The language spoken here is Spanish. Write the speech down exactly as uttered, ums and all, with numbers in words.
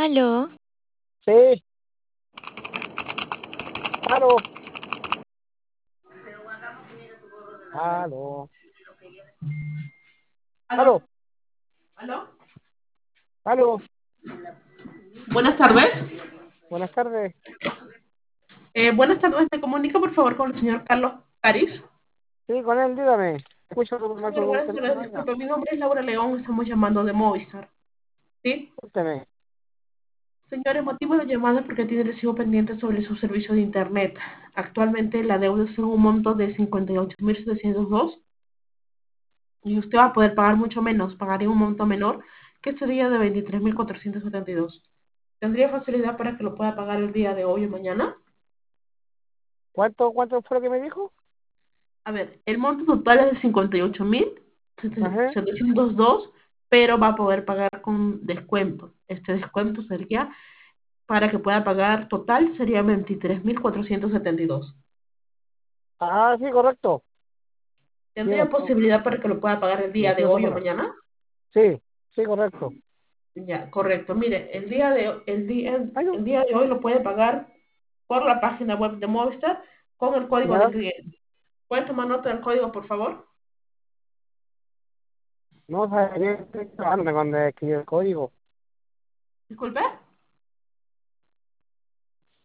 Aló, Sí, aló, aló, ¿Aló? aló, ¿Aló? aló. Buenas tardes. Buenas tardes. Eh, buenas tardes. ¿Me comunica por favor con el señor Carlos Caris? Sí, con él, dígame. Escucho tu, más Señor, tu buenas tardes. teléfono, oiga. Disculpe, mi nombre es Laura León. Estamos llamando de Movistar. ¿Sí? Cuénteme. Señor, el motivo de la llamada es porque tiene recibo pendiente sobre su servicio de Internet. Actualmente la deuda es en un monto de cincuenta y ocho mil setecientos dos y usted va a poder pagar mucho menos. Pagaría un monto menor que sería de veintitrés mil cuatrocientos setenta y dos. ¿Tendría facilidad para que lo pueda pagar el día de hoy o mañana? ¿Cuánto, cuánto fue lo que me dijo? A ver, el monto total es de cincuenta y ocho mil Ajá. setecientos dos, pero va a poder pagar con descuento. Este descuento sería para que pueda pagar total, sería veintitrés mil cuatrocientos setenta y dos. Ah, sí, correcto. ¿Tendría Tienes, posibilidad para que lo pueda pagar el día tienes de razón, hoy o buena. mañana? Sí, sí, correcto. Ya, correcto. Mire, el día de, el día, Ay, no. el día de hoy lo puede pagar por la página web de Movistar con el código de ¿Ya? cliente. ¿Puede tomar nota del código, por favor? No sabía que estoy trabajando cuando escribí el código. Disculpe.